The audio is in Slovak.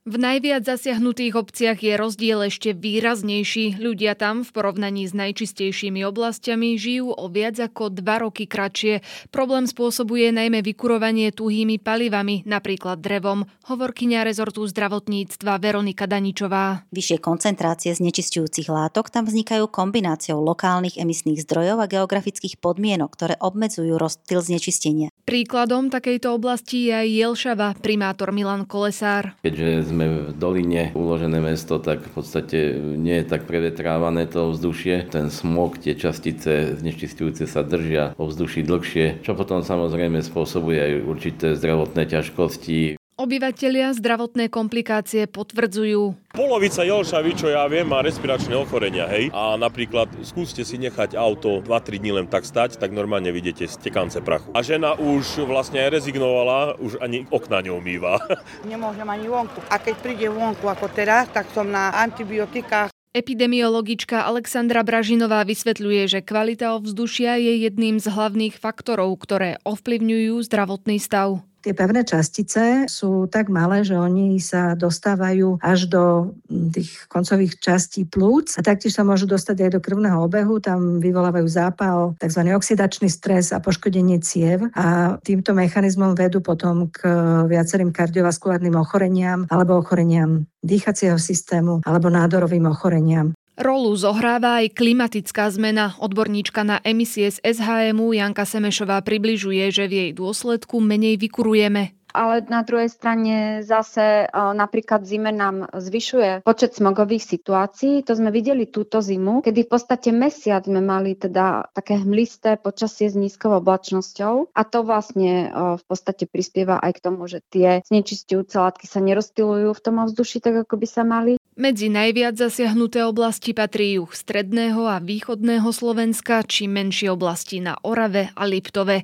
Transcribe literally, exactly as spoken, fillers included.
V najviac zasiahnutých obciach je rozdiel ešte výraznejší. Ľudia tam v porovnaní s najčistejšími oblastiami žijú o viac ako dva roky kratšie. Problém spôsobuje najmä vykurovanie tuhými palivami, napríklad drevom. Hovorkyňa rezortu zdravotníctva Veronika Daničová. Vyššie koncentrácie znečisťujúcich látok tam vznikajú kombináciou lokálnych emisných zdrojov a geografických podmienok, ktoré obmedzujú rozptyl znečistenia. Príkladom takejto oblasti je aj Jelšava, primátor Milan Kolesár. Keďže sme v doline uložené mesto, tak v podstate nie je tak prevetrávané to ovzdušie. Ten smog, tie častice znečisťujúce sa držia ovzduší dlhšie, čo potom samozrejme spôsobuje aj určité zdravotné ťažkosti. Obyvatelia zdravotné komplikácie potvrdzujú. Polovica Jelšavy, čo ja viem, má respiračné ochorenia, hej. A napríklad skúste si nechať auto dva tri dní len tak stať, tak normálne vidíte stekance prachu. A žena už vlastne aj rezignovala, už ani okna neumýva. Nemôžem ani vonku. A keď príde vonku ako teraz, tak som na antibiotikách. Epidemiologička Alexandra Bražinová vysvetľuje, že kvalita ovzdušia je jedným z hlavných faktorov, ktoré ovplyvňujú zdravotný stav. Tie pevné častice sú tak malé, že oni sa dostávajú až do tých koncových častí plúc a taktiež sa môžu dostať aj do krvného obehu, tam vyvolávajú zápal, tzv. Oxidačný stres a poškodenie ciev a týmto mechanizmom vedú potom k viacerým kardiovaskulárnym ochoreniam alebo ochoreniam dýchacieho systému alebo nádorovým ochoreniam. Rolu zohráva aj klimatická zmena. Odborníčka na emisie z es há em ú Janka Semešová približuje, že v jej dôsledku menej vykurujeme. Ale na druhej strane zase napríklad zime nám zvyšuje počet smogových situácií. To sme videli túto zimu, kedy v podstate mesiac sme mali teda také hmlisté počasie s nízkou oblačnosťou a to vlastne v podstate prispieva aj k tomu, že tie znečisťujúce látky sa nerozptylujú v tom ovzduší tak, ako by sa mali. Medzi najviac zasiahnuté oblasti patrí juh stredného a východného Slovenska či menšie oblasti na Orave a Liptove.